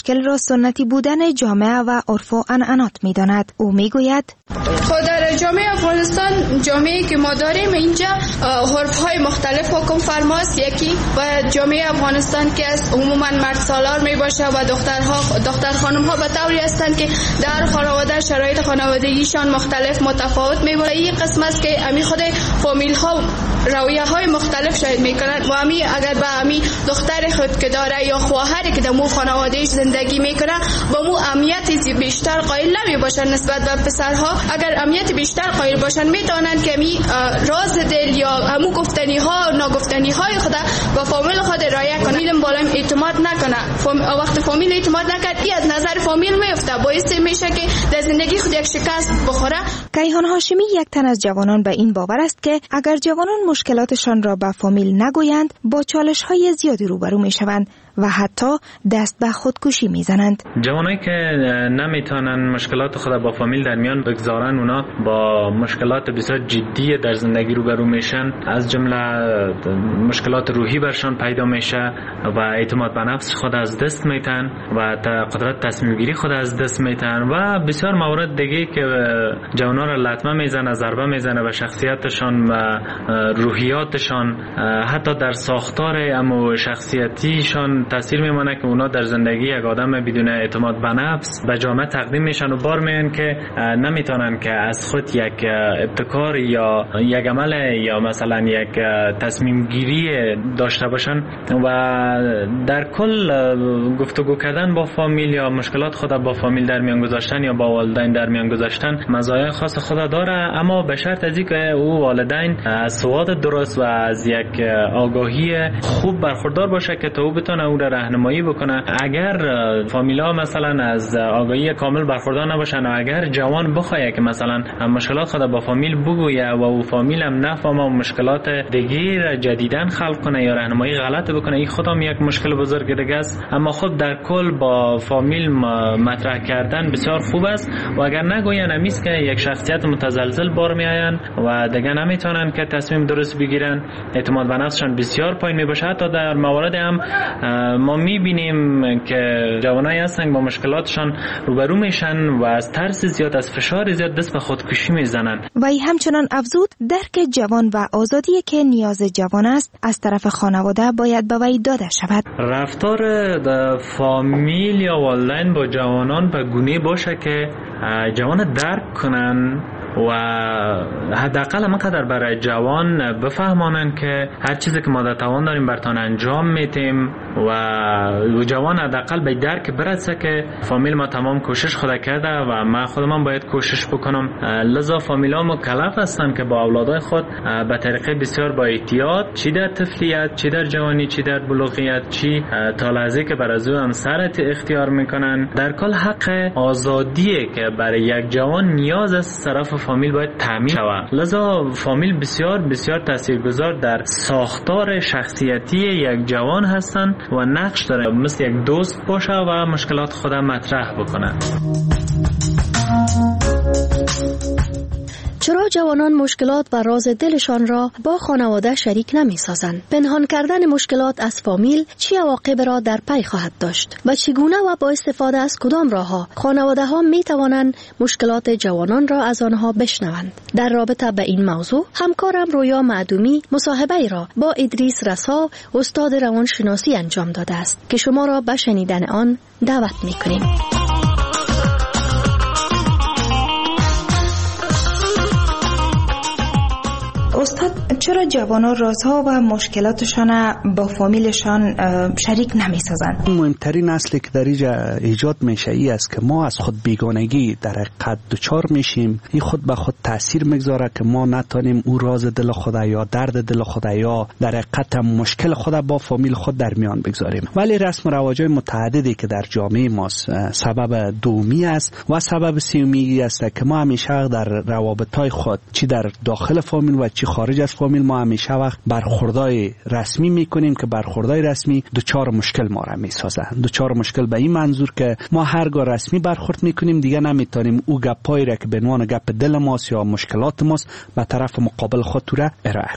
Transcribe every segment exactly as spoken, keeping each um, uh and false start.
مشکل را سنتی بودن جامعه و عرف و عنعنات می‌داند. او می‌گوید خود در جامعه افغانستان، جامعه‌ای که ما داریم اینجا عرف‌های مختلف حکم فرماست. یکی و جامعه افغانستان که از عموما مرد سالار میباشه و دخترها دختر خانم‌ها به طوری هستند که در خانواده شرایط خانوادگیشان مختلف متفاوت میباشه. این قسم است که امی خود فامیل ها رویه های مختلف شاید میکنند و امی اگر به امی دختر خود که داره یا خواهری که در مو خانوادهش زندگی میکنه با مو اهمیت بیشتر قائل نمی باشن نسبت به پسرها. اگر اهمیت بیشتر قائل باشن میتونن که می راز دل یا همو گفتنی ها و ناگفتنی های خود با فامیل خود رعایت کنه. فامیل بالا اعتماد نکنه. فام... وقت فامیل اعتماد نکرد این از نظر فامیل میفته، باعث میشه که در زندگی خود یک شکست بخوره. کیهان هاشمی یک تن از جوانان به این باور است که اگر جوانان مشکلاتشان را به فامیل نگویند با چالش های زیادی روبرو میشوند و حتی دست به خودکشی میزنند. جوانایی که نمیتونن مشکلات خود با فامیل در میان بگذارن، اونا با مشکلات بسیار جدی در زندگی روبرو میشن، از جمله مشکلات روحی برشان پیدا میشه و اعتماد به نفس خود از دست میتن و قدرت تصمیم گیری خود از دست میتن و بسیار موارد دیگه که جوانا را لطمه میزنه، ضربه میزنه به شخصیتشان و روحیاتشان، حتی در ساختار امو شخصیتیشان تاثیر میمونه که اونا در زندگی یک آدم بدون اعتماد به نفس به جامعه تقدیم میشن و بار میان که نمیتونن که از خود یک ابتکار یا یک عمل یا مثلا یک تصمیم گیری داشته باشن و در کل گفتگو کردن با فامیل یا مشکلات خود با فامیل در میان گذاشتن یا با والدین در میان گذاشتن مزایای خاص خود داره، اما به شرط از اینکه او والدین از سواد درست و از یک آگاهی خوب برخوردار باشه که تا او بتونه او را راهنمایی بکنه. اگر فامیلا مثلا از آگاهی کامل برخوردار نباشن و اگر جوان بخواد که مثلا مشکلات خود با فامیل بگویه و او فامیل هم نفهمه و مشکلات دیگه جدیدن خلق کنه یا راهنمایی غلط بکنه، این خودم یک مشکل بزرگ دیگه است. اما خب در کل با فامیل مطرح کردن بسیار خوب است و اگر نگوین همیست که یک شخصیت متزلزل بار میآین و دیگه نمیتونن که تصمیم درست بگیرن، اعتماد به نفسشان بسیار پایین میباشه. حتی در موارد هم ما میبینیم که جوانایی هستن با مشکلاتشان روبرو میشن و از ترس زیاد، از فشار زیاد دست به خودکشی میزنن. و ای همچنان افزود درک جوان و آزادی که نیاز جوان است از طرف خانواده باید به وی داده شود. رفتار فامیل یا والدین با جوانان به گونه باشه که جوان درک کنن و حداقل همانقدر برای جوان بفهمانن که هر چیزی که ما در توان داریم برتان انجام میتیم و جوان حداقل به درک برسه که فامیل ما تمام کوشش خود کرده و ما خودم باید کوشش بکنم. لذا فامیلا مکلف هستن که با اولادای خود به طریقه بسیار با احتیاط، چی در طفلیت، چی در جوانی، چی در بلوغیت، چی تا لحظه که بر از او همسرت اختیار میکنن، در کل حق آزادیه که برای یک جوان نیاز است طرف فامیل باید تامین شود. لذا فامیل بسیار بسیار تاثیرگذار در ساختار شخصیتی یک جوان هستند و نقش داره مثل یک دوست باشه و مشکلات خود مطرح بکنه. چرا جوانان مشکلات و راز دلشان را با خانواده شریک نمی سازند؟ پنهان کردن مشکلات از فامیل چه عواقب را در پی خواهد داشت و چگونه و با استفاده از کدام راهها خانواده ها می توانند مشکلات جوانان را از آنها بشنوند؟ در رابطه به این موضوع همکارم رویا معدومی مصاحبه را با ادریس رسا استاد روانشناسی انجام داده است که شما را به شنیدن آن دعوت می کنیم. استاد، چرا جوانان رازها و مشکلاتشان با فامیلشان شریک نمی سازند؟ مهمترین اصلی که در اینجا ایجاد میشه ای است که ما از خود بیگانگی در حقیقت دچار میشیم. این خود به خود تاثیر میگذاره که ما نتونیم او راز دل خود یا درد دل خود یا در حقیقت مشکل خود با فامیل خود در میان بگذاریم. ولی رسم و رواج‌های متعددی که در جامعه ما سبب دومی است و سبب سومی است که ما همیشه در روابط‌های خود چی در داخل فامیل و چی خارج از فامیل ما همیشه وقت برخوردای رسمی میکنیم که برخوردای رسمی دوچار مشکل ما را میسازه. دوچار مشکل به این منظور که ما هرگاه رسمی برخورد میکنیم دیگه نمیتونیم او گپایی را که به عنوان گپ دل ماست یا مشکلات ماست به طرف مقابل خود را ارائه کنیم.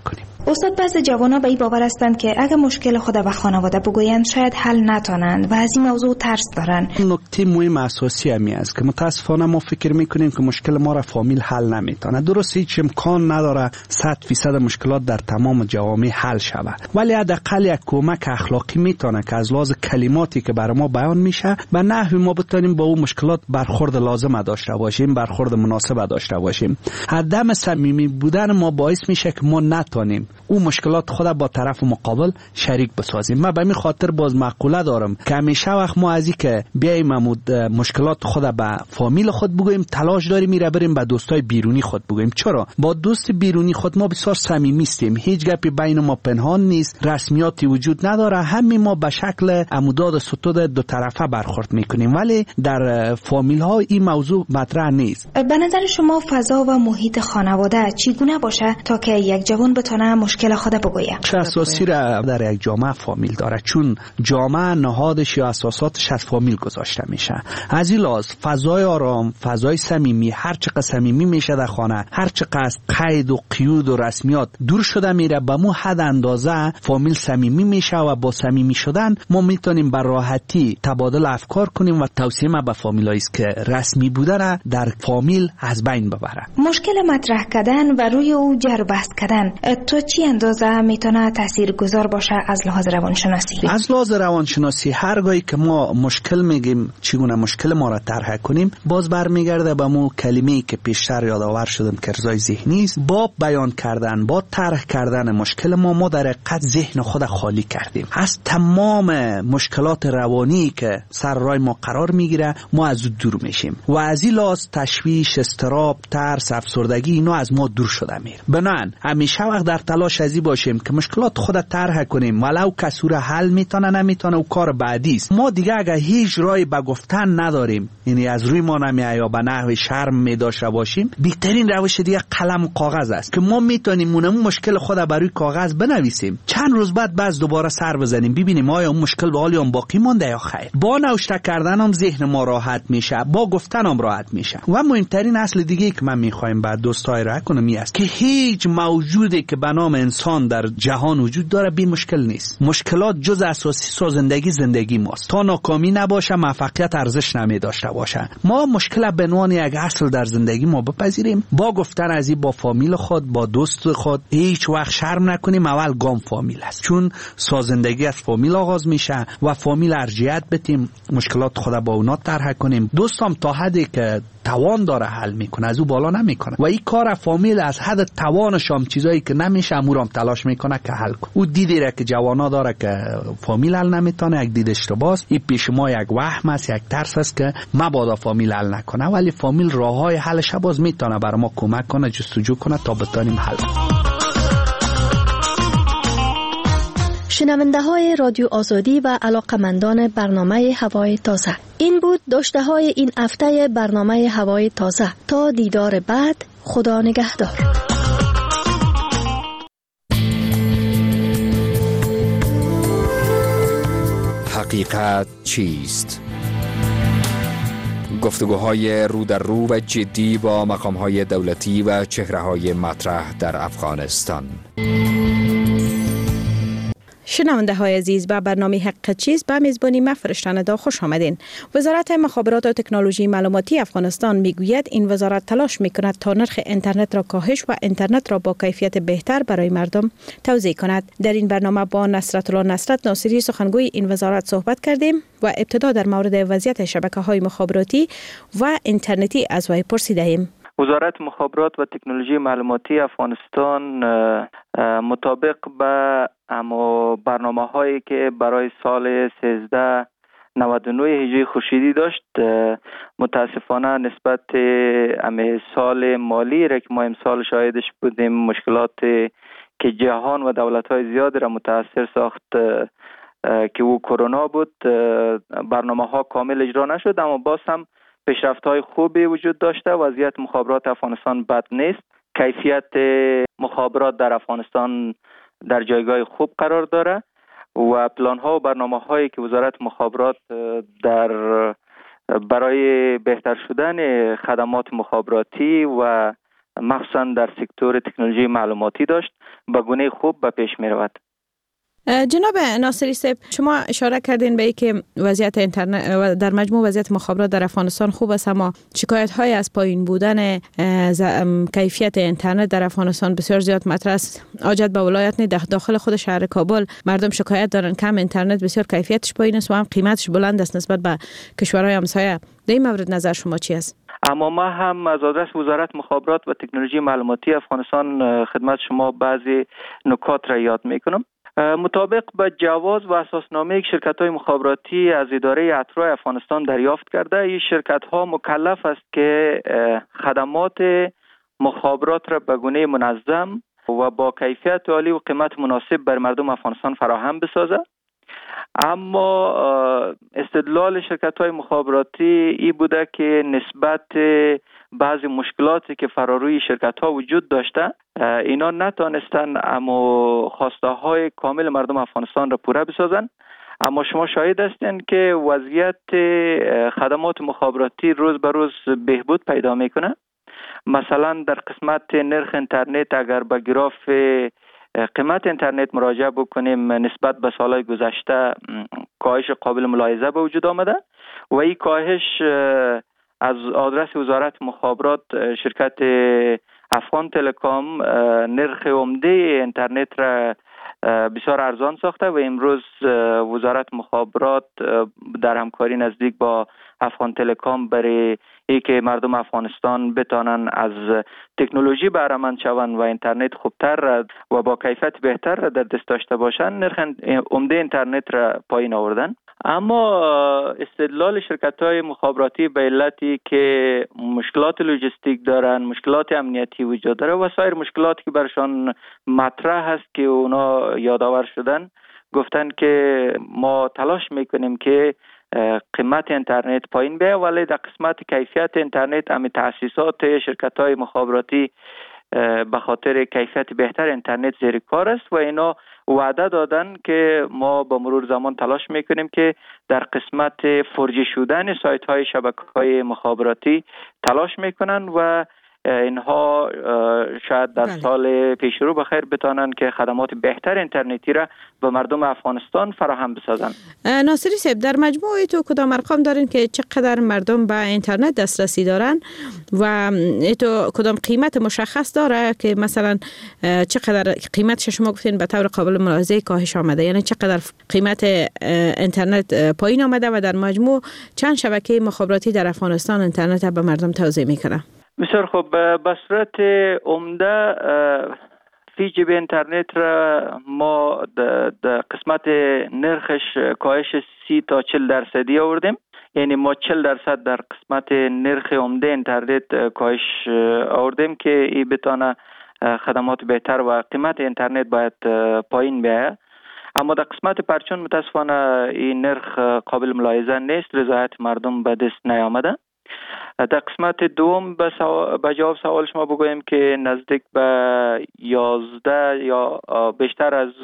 استاد، بعضی جوانان به این باور هستند که اگر مشکل خود به خانواده بگویند شاید حل نتونند و از این موضوع ترس دارند. نکته مهم اساسی همی است که متاسفانه ما فکر میکنیم که مشکل ما را فامیل حل نمیتونه. درست هیچ امکان نداره صد فیصد مشکلات در تمام جوامع حل شود، ولی حداقل یک کمک اخلاقی میتونه که از لحاظ کلماتی که برای ما بیان میشه به نحوی ما بتونیم با اون مشکلات برخورد لازم داشته باشیم، برخورد مناسب داشته باشیم. عدم صمیمی بودن ما باعث میشه که ما نتونیم اون مشکلات خود با طرف مقابل شریک بسازیم. من به این خاطر باز مقوله دارم که همیشه وقت ما از این که بیایم مشکلات خود به فامیل خود بگوییم، تلاش داریم میره بریم به دوستای بیرونی خود بگوییم. چرا؟ با دوست بیرونی خود ما بسیار صمیمی هستیم، هیچ گپی بین ما پنهان نیست، رسمیاتی وجود نداره، همین ما به شکل عموداد ستود دو طرفه برخورد میکنیم، ولی در فامیل ها این موضوع مطرح نیست. به نظر شما فضا و محیط خانواده چگونه باشه تا که یک جوان بتونه مشکل خود بگویه؟ چه اساسی را در یک جامعه فامیل داره، چون جامعه نهادش یا اساساتش از فامیل گذاشته میشه. از این لحاظ فضای آرام، فضای صمیمی، هر چقدر صمیمی میشه در خانه، هر چقدر از قید و قیود و رسمیات دور شده میره، به مو حد اندازه فامیل صمیمی میشه و با صمیمی شدن ما میتونیم به راحتی تبادل افکار کنیم و توصیه ما به فامیلایی است که رسمی بودن در فامیل از بین ببره. مشکل مطرح کردن و روی او جر بحث کردن تو چی اندازه میتونه تاثیرگذار باشه از لحاظ روانشناسی؟ از لحاظ روانشناسی هرگاهی که ما مشکل میگیم چگونه مشکل ما را طرح کنیم، باز برمیگرده به مو کلمه‌ای که پیشتر یادآور شدم که ارضای ذهنی است. با بیان کردن، با طرح کردن مشکل ما ما در حقیقت ذهن خود خالی کردیم از تمام مشکلات روانی که سر راه ما قرار میگیره، ما از دور میشیم و از این لحاظ تشویش، اضطراب، ترس، افسردگی اینا از ما دور شده میره. بنابراین همیشه وقت در تلاش ازی باشیم که مشکلات خود طرح کنیم، ولو کسور حل میتونه نمیتونه او کار بعدی است. ما دیگه اگه هیچ راهی به گفتن نداریم، یعنی از روی ما نمیاد یا به نحو شرم میداشته باشیم، بهترین روش دیگه قلم و کاغذ است که ما میتونیم اون مشکل خود بر روی کاغذ بنویسیم، چند روز بعد باز دوباره سر بزنیم ببینیم آیا اون مشکل به حال باقی مونده یا خیر. با نوشته کردن هم ذهن ما راحت میشه، با گفتن هم راحت میشه. و مهمترین اصل دیگه که من میخوایم بعد دوستای را کنم این است که هیچ موجودی که به نام انسان در جهان وجود داره بی مشکل نیست. مشکلات جز اساسی سازندگی زندگی ماست. تا ناکامی نباشه موفقیت ارزش نمی داشته باشه. ما مشکل به عنوان یک اصل در زندگی ما بپذیریم، با گفتن از این با فامیل خود، با دوست خود هیچ وقت شرم نکنیم. اول گام فامیل است، چون سازندگی از فامیل آغاز میشه و فامیل ارجحیت بدیم، مشکلات خود با اونا طرح کنیم. دوستم تا حدی که توان داره حل میکنه، از او بالا نمیکنه و این کار فامیل از حد توانش هم چیزایی که نمیشه امورم تلاش میکنه که حل کنه. او دیدی را که جوانا داره که فامیل حل نمیتونه، یک دید اشتباهه. این پیش ما یک وهم است، یک ترس است که مبادا فامیل حل نکنه، ولی فامیل راههای حلش باز میتونه برای ما کمک کنه، جستجو کنه تا بتونیم حل کنیم. شنونده های رادیو آزادی و علاقمندان برنامه هوای تازه، این بود داشته های این هفته برنامه هوای تازه. تا دیدار بعد، خدا نگهدار. حقیقت چیست؟ گفتگوهای رو در رو و جدی با مقامهای دولتی و چهره‌های مطرح در افغانستان. شنونده های عزیز، به برنامه حقیقت چیست به میزبانی من فرشته ندا خوش آمدین. وزارت مخابرات و تکنولوژی معلوماتی افغانستان میگوید این وزارت تلاش میکند تا نرخ اینترنت را کاهش و اینترنت را با کیفیت بهتر برای مردم توزیع کند. در این برنامه با نصرت الله نصرت ناصری سخنگوی این وزارت صحبت کردیم و ابتدا در مورد وضعیت شبکه‌های مخابراتی و اینترنتی از وی پرسیدیم. وزارت مخابرات و تکنولوژی معلوماتی افغانستان مطابق به اما برنامه هایی که برای سال سیزده نود و نه هجری خورشیدی داشت، متاسفانه نسبت امی سال مالی را که ما امسال شاهدش بودیم، مشکلات که جهان و دولت های زیاد را متاثر ساخت که او کرونا بود، برنامه ها کامل اجرا نشد، اما باز هم پیشرفت‌های خوبی وجود داشته. وضعیت مخابرات افغانستان بد نیست. کیفیت مخابرات در افغانستان در جایگاه خوب قرار داره و پلان‌ها و برنامه‌هایی که وزارت مخابرات در برای بهتر شدن خدمات مخابراتی و مخصوصا در سکتور تکنولوژی معلوماتی داشت به گونه خوب به پیش می رود. جناب ناصری صاحب، شما اشاره کردین به اینکه وضعیت اینترنت در مجموع وضعیت مخابرات در افغانستان خوب است، اما شکایت های از پایین بودن کیفیت اینترنت در افغانستان بسیار زیاد مطرح است. عاجت به ولایت نه، داخل خود شهر کابل مردم شکایت دارن کم اینترنت بسیار کیفیتش پایین است و هم قیمتش بلند است نسبت به کشورهای همسایه. در این مورد نظر شما چی است؟ اما ما هم از آدرس وزارت مخابرات و تکنولوژی معلوماتی افغانستان خدمت شما بعضی نکات را یاد میکنم. مطابق به جواز و اساسنامه شرکت‌های مخابراتی از اداره اطراع افغانستان دریافت کرده، این شرکت‌ها مکلف است که خدمات مخابرات را به گونه منظم و با کیفیت عالی و قیمت مناسب بر مردم افغانستان فراهم بسازه. اما استدلال شرکت‌های مخابراتی ای بوده که نسبت بعضی مشکلاتی که فراروی شرکت‌ها وجود داشته، اینا نتانستن اما خواسته های کامل مردم افغانستان را پوره بسازن. اما شما شاهد هستین که وضعیت خدمات مخابراتی روز به روز بهبود پیدا میکنه. مثلا در قسمت نرخ اینترنت اگر به گراف قیمت اینترنت مراجعه بکنیم، نسبت به سالهای گذشته کاهش قابل ملاحظه به وجود آمده و این کاهش از آدرس وزارت مخابرات شرکت افغان تلکام نرخ عمده اینترنت را بسیار ارزان ساخته و امروز وزارت مخابرات در همکاری نزدیک با افغان تلکام برای اینکه مردم افغانستان بتانن از تکنولوژی بهره مند شوند و اینترنت خوبتر و با کیفیت بهتر در دست داشته باشند، نرخ عمده اینترنت را پایین آوردن. اما استدلال شرکت‌های مخابراتی به علتی که مشکلات لوجستیک دارن، مشکلات امنیتی وجود داره و سایر مشکلاتی که برشان مطرح هست که اونا یادآور شدن، گفتن که ما تلاش میکنیم که قیمت اینترنت پایین بیاید، ولی در قسمت کیفیت اینترنت هم تأسیسات شرکت‌های مخابراتی به خاطر کیفیت بهتر اینترنت زیر کار است و اینا وعده دادن که ما با مرور زمان تلاش میکنیم که در قسمت فرجی شدن سایت های شبکه های مخابراتی تلاش میکنن و اینها شاید در بله. سال پیش رو بخیر بتانن که خدمات بهتر اینترنتی را به مردم افغانستان فراهم بسازن. ناصری صاحب، در مجموع تو کدام ارقام دارین که چقدر مردم به اینترنت دسترسی دارن و تو کدام قیمت مشخص داره که مثلا چقدر قیمتش شما گفتین به طور قابل ملاحظه کاهش آمده، یعنی چقدر قیمت اینترنت پایین آمده و در مجموع چند شبکه مخابراتی در افغانستان اینترنت به مردم توزیع میکنه؟ بسیار خوب. به صورت عمده فی جی بی اینترنت را ما در قسمت نرخش کاهش سی تا چهل درصدی آوردیم، یعنی ما چهل درصد در قسمت نرخ عمده اینترنت کاهش آوردیم که این بتانه خدمات بهتر و قیمت اینترنت باید پایین بیاید. اما در قسمت پرچون متاسفانه این نرخ قابل ملاحظه نیست، رضایت مردم به دست نیامده. در قسمت دوم به سوا... جواب سوال شما بگویم که نزدیک به یازده یا بیشتر از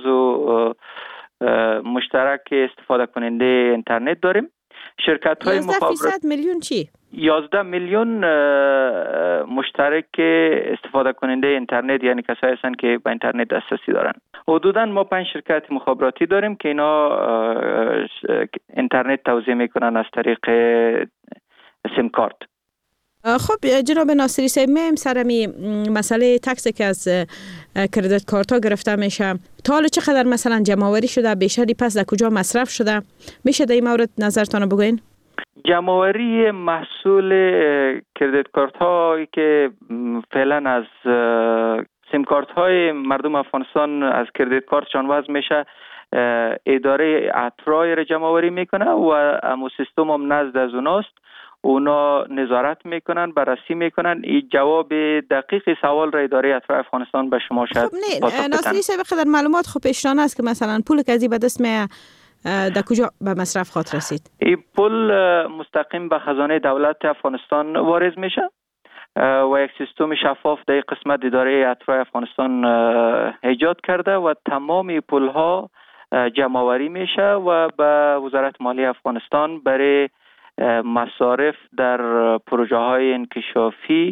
مشترک استفاده کننده اینترنت داریم. شرکت های مخابرات یازده فیصد میلیون چی؟ یازده میلیون مشترک استفاده کننده اینترنت، یعنی کسایی هستند که به اینترنت دسترسی دارن. حدوداً ما پنج شرکت مخابراتی داریم که اینا اینترنت توزیع میکنن از طریق سیم کارت. خب جناب ناصری صاحب، میم سرمی مسئله تکسی که از کردیت کارت ها گرفته میشه، تا حالا چقدر مثلا جمع‌آوری شده، بیشتری پس در کجا مصرف شده؟ میشه در این مورد نظرتان بگوین؟ جمع‌آوری محصول کردیت کارت هایی که فعلا از سیم کارت های مردم افغانستان از کردیت کارتشان وضع میشه، اداره اطراع را جمع‌آوری میکنه و امو سیستم هم نزد از اوناست، اونا نظارت میکنن، بررسی میکنن. این جواب دقیق سوال را اداره اطراع افغانستان به شما شاید خب نه ناصری صاحب، بخاطر معلومات خب پیشرانه است که مثلا پول که از این به دست می در کجا به مصرف خاطر رسید؟ این پول مستقیم به خزانه دولت افغانستان وارد میشه و یک سیستم شفاف در قسمت اداره اطراع افغانستان ایجاد کرده و تمام پول ها جمع آوری میشه و به وزارت مالی افغانستان برای مصارف در پروژه های انکشافی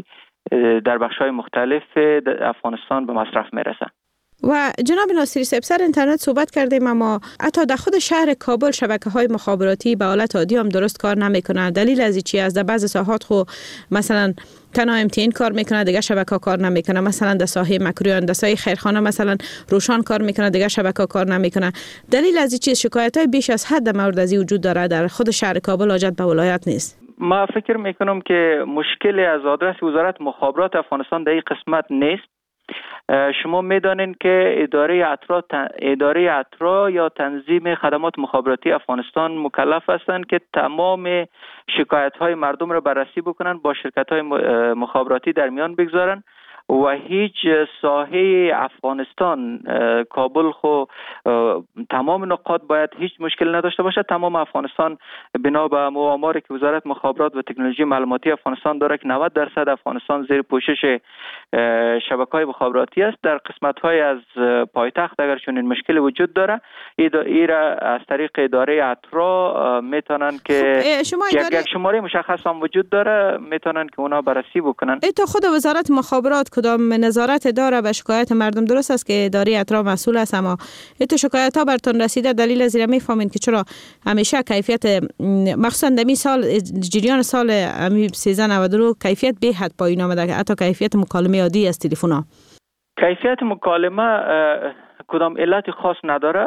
در بخش‌های مختلف افغانستان به مصرف میرسه. و جناب ناصری صاحب، سر اینترنت صحبت کردیم، اما حتی در خود شهر کابل شبکه‌های مخابراتی به حالت عادی هم درست کار نمیکنه. دلیل از چی است؟ در بعضی ساحات خو مثلا تنها ام تی ان کار میکنه، دیگه شبکه کار نمیکنه. مثلا در ساحه مکرویان، در ساحه خیرخانه مثلا روشن کار میکنه، دیگه شبکه کار نمیکنه. دلیل از چی؟ شکایت‌های بیش از حد مورد از وجود داره در خود شهر کابل، حاجت به ولایت نیست. ما فکر میکنم که مشکلی از آدرس وزارت مخابرات افغانستان در این قسمت نیست. شما میدانین که اداره اطرا اداره اطرا یا تنظیم خدمات مخابراتی افغانستان مکلف هستند که تمام شکایت‌های مردم را بررسی بکنن، با شرکت‌های مخابراتی در میان بگذارن و هیچ ساحه افغانستان، کابل خو تمام نقاط باید هیچ مشکل نداشته باشه. تمام افغانستان بنا به آماری که وزارت مخابرات و تکنولوژی معلوماتی افغانستان داره که نود درصد افغانستان زیر پوشش شبکه‌های مخابراتی است. در قسمت‌های از پایتخت اگر چنین مشکل وجود داره، ایرا از طریق اداره اطرا میتونن که یک شماره مشخص هم وجود داره، میتونن که اونا بررسی بکنن. ای تو خود وزارت مخابرات کدام نظارت داره به شکایت مردم؟ درست است که اداره اطراف مسئول است، اما تو شکایت ها برتون رسیده، دلیل از این میفهمین که چرا همیشه کیفیت، مخصوصا در این سال جریان سال سیزده نود و دو کیفیت به حد پایین آمده، حتی کیفیت مکالمه عادی از تلفن ها؟ کیفیت مکالمه کدام علت خاص نداره.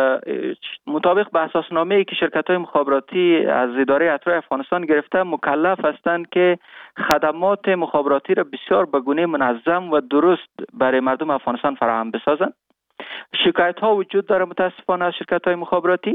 مطابق به اساسنامه‌ای که شرکت‌های مخابراتی از اداره اطراف افغانستان گرفته، مکلف هستند که خدمات مخابراتی را بسیار به گونه منظم و درست برای مردم افغانستان فراهم بسازند. شکایت‌ها وجود داره متاسفانه از شرکت‌های مخابراتی.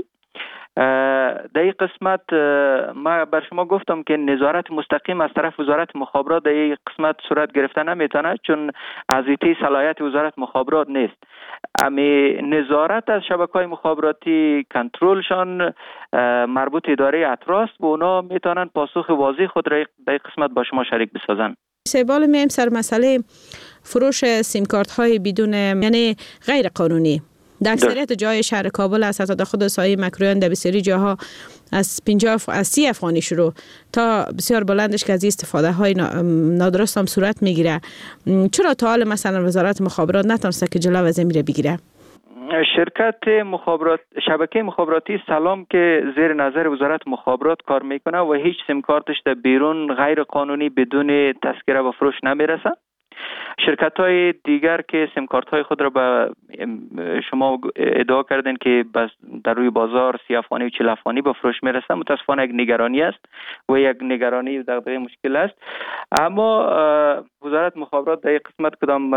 در این قسمت ما بر شما گفتم که نظارت مستقیم از طرف وزارت مخابرات در این قسمت صورت گرفته نمیتونه، چون از ایتی صلاحیت وزارت مخابرات نیست. امی نظارت از شبکه‌های مخابراتی، کنترلشان مربوط اداره اطراف و اونا میتونن پاسخ واضح خود را در این قسمت با شما شریک بسازن. سوال میم سر مسئله فروش سیم کارت های بدون، یعنی غیر قانونی در اکثریت جای شهر کابل است. حتی در خود سایه مکرویان در بسیاری جاها از پنجاه از سی افغانی شروع تا بسیار بلندش که از استفاده های نادرست هم صورت میگیره. چرا تا حال مثلا وزارت مخابرات نتونسته که جلو از این میره بگیره؟ شرکت مخابرات شبکه مخابراتی سلام که زیر نظر وزارت مخابرات کار میکنه و هیچ سیم کارتش در بیرون غیر قانونی بدون تذکره و فروش نمیرسه. شرکت های دیگر که سیم کارت های خود را به شما ادعا کردن که بس در روی بازار سی افغانی و چهل افغانی به فروش میرسه، متاسفانه یک نگرانی است و یک نگرانی دغدغه مشکل است. اما وزارت مخابرات در این قسمت کدام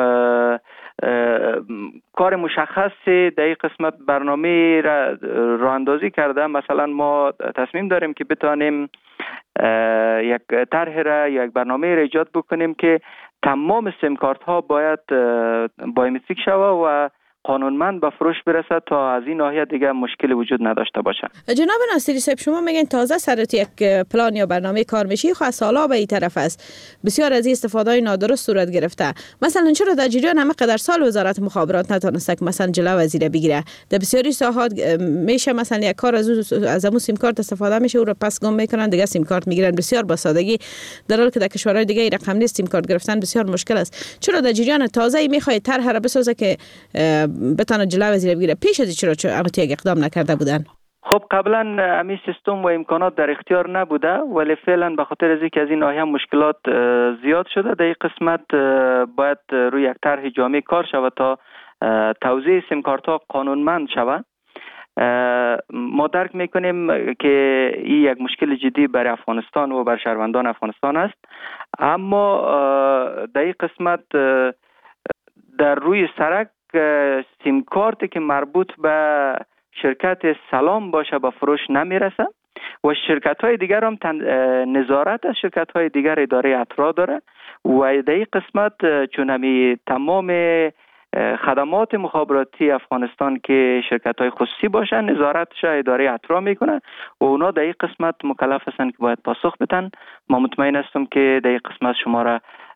کار مشخصی در این قسمت برنامه را راه اندازی کرده؟ مثلا ما تصمیم داریم که بتانیم یک طرح را یا یک برنامه را ایجاد بکنیم که تمام سیم کارت ها باید بایومتریک شوه و قانونمند به فروش برسه تا از این ناحیه دیگه مشکل وجود نداشته باشه. جناب ناصری صاحب، شما میگن تازه سرت یک پلان یا برنامه کار میشی، خو سالا به این طرف است بسیار از استفاده های نادرست صورت گرفته. مثلا چرا در جریان همه قدر سال وزارت مخابرات نتونسته که مثلا جلو از این بگیره؟ در بسیاری ساحات میشه مثلا یک کار از از همون سیم کارت استفاده میشه، او رو پس گم میکنن، دیگه سیم کارت میگیرن بسیار با سادگی، در حالی که در کشورهای دیگه این رقم نیست. سیم کارت گرفتن بسیار مشکل است. چرا در جریان تازه ای میخواد طرح را بسازه که بتونه جلو از این بگیره؟ پیش از چرا چرا یک اقدام نکرده بودن؟ خب قبلا امی سیستم و امکانات در اختیار نبوده، ولی فعلا به خاطر از اینکه از این ناحیه مشکلات زیاد شده، در این قسمت باید روی یک طرح جامع کار شود تا توزیع سیم کارت ها قانونمند شود. ما درک میکنیم که این یک مشکل جدی برای افغانستان و بر شهروندان افغانستان است، اما در این قسمت در روی سرک سیم کارتی که مربوط به شرکت سلام باشه به فروش نمیرسه و شرکت های دیگر هم نظارت از شرکت های دیگر اداره اطرا داره و در این قسمت چون همی تمام خدمات مخابراتی افغانستان که شرکت های خصوصی باشن نظارتش اداره اطرا میکنه و اونا در این قسمت مکلف هستن که باید پاسخ بدن. ما مطمئن هستم که در این قسمت شما را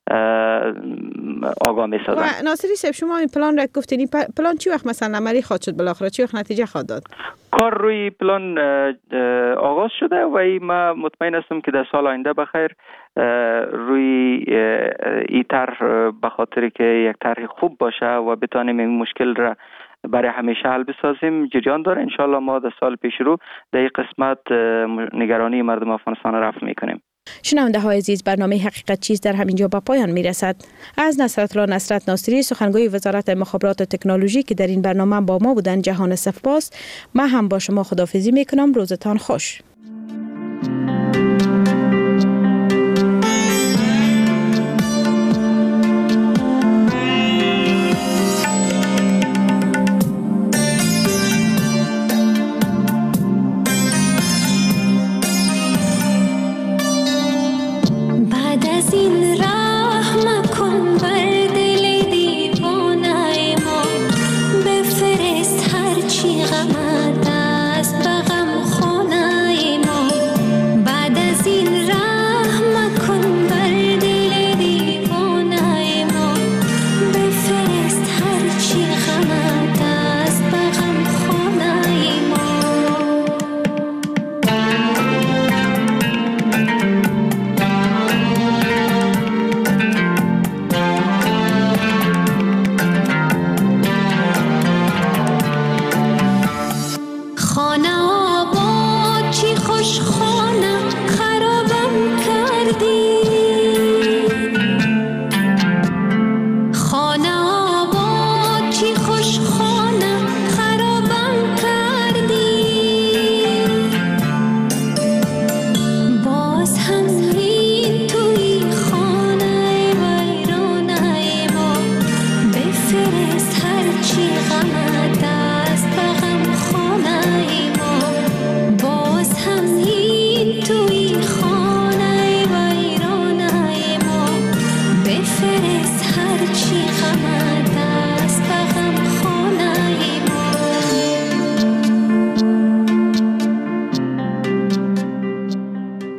آگاه می سازند. و ناصری صاحب شما این پلان را گفتین، پلان چی وقت مثلا عملی خواهد شد، بالاخره چی وقت نتیجه خواهد داد؟ کار روی پلان آغاز شده و ای ما مطمئن هستم که در سال آینده بخیر روی این طرح به خاطر که یک طرح خوب باشه و بتانیم این مشکل را برای همیشه حل بسازیم جریان داره. انشالله ما در سال پیش رو در این قسمت نگرانی مردم افغانستان رفع میکنیم. شنونده های عزیز، برنامه حقیقت چیست در همینجا به پایان میرسد. از نصرت الله نصرت ناصری، سخنگوی وزارت مخابرات و تکنولوژی که در این برنامه با ما بودن، جهان سپاس. من هم با شما خداحافظی میکنم. روزتان خوش.